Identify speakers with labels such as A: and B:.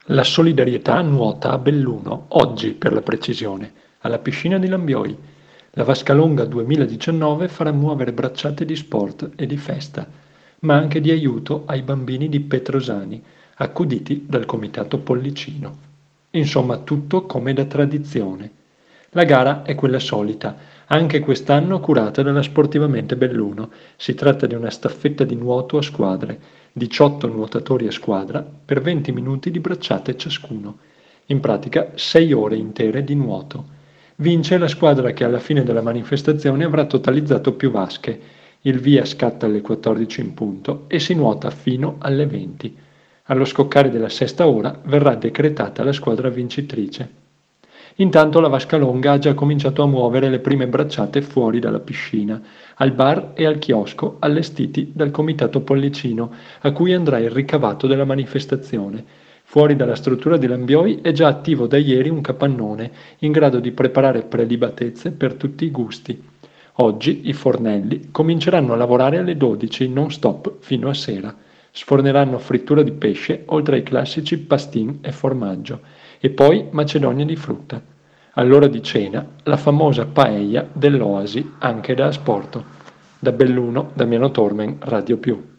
A: La solidarietà nuota a Belluno, oggi per la precisione, alla piscina di Lambioi. La Vascalonga 2019 farà muovere bracciate di sport e di festa, ma anche di aiuto ai bambini di Petrosani, accuditi dal Comitato Pollicino. Insomma, tutto come da tradizione. La gara è quella solita, anche quest'anno curata dalla Sportivamente Belluno. Si tratta di una staffetta di nuoto a squadre, 18 nuotatori a squadra per 20 minuti di bracciate ciascuno. In pratica 6 ore intere di nuoto. Vince la squadra che alla fine della manifestazione avrà totalizzato più vasche. Il via scatta alle 14 in punto e si nuota fino alle 20. Allo scoccare della sesta ora verrà decretata la squadra vincitrice. Intanto la Vascalonga ha già cominciato a muovere le prime bracciate fuori dalla piscina, al bar e al chiosco allestiti dal Comitato Pollicino, a cui andrà il ricavato della manifestazione. Fuori dalla struttura di Lambioi è già attivo da ieri un capannone, in grado di preparare prelibatezze per tutti i gusti. Oggi i fornelli cominceranno a lavorare alle 12 non stop fino a sera. Sforneranno frittura di pesce oltre ai classici pastin e formaggio e poi macedonia di frutta. All'ora di cena la famosa paella dell'Oasi anche da asporto. Da Belluno, Damiano Tormen, Radio Più.